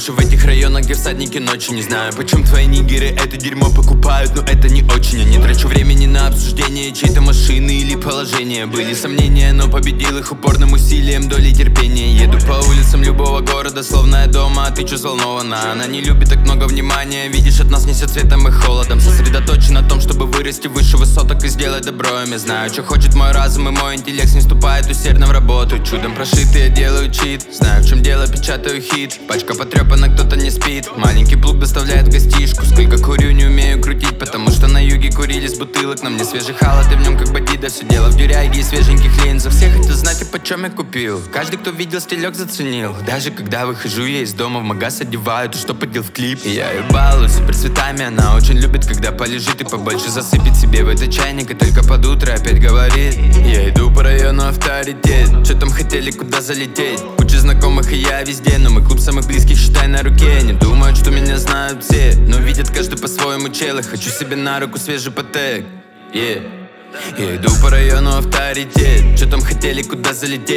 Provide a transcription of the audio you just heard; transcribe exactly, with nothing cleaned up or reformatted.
Ночью в этих районах, где всадники ночи. Не знаю, почему твои нигеры это дерьмо покупают, но это не очень. Я не трачу времени на обсуждение чьей-то машины или положения. Были сомнения, но победил их упорным усилием, долей терпения. Еду по улицам любого города, словно я дома, а ты чё взволнована? Она не любит так много внимания, видишь, от нас несет светом и холодом. Сосредоточен на том, чтобы вырасти выше высоток и сделать добро. Я знаю, что хочет мой разум, и мой интеллект не вступает усердно в работу. Чудом прошитый, я делаю чит. Знаю, в чем дело, печатаю хит. Пачка потрепана, кто-то не спит. Маленький плуг доставляет в гостишку. Сколько курю, не умею крутить, потому что на юге курили с бутылок. На мне свежий халат, и в нем как бадида. Все дело в дюряге и свеженьких линзах. Все хотят знать, и почем я купил. Каждый, кто видел стилек, заценил. Даже когда выхожу я из дома, в магаз одеваю то, что подел в клип. И я ее балую супер цветами. Она очень любит, когда полежит и побольше засыпет себе в этот чайник. И только под утро опять говорит: я иду по району авторитет. Че там хотели, куда залететь? Куча знакомых и я везде, но мой клуб самых близких считай на руке. Они думают, что меня знают все, но видят каждый по-своему чел. Хочу себе на руку свежий патек, yeah. Я иду по району авторитет. Че там хотели, куда залететь?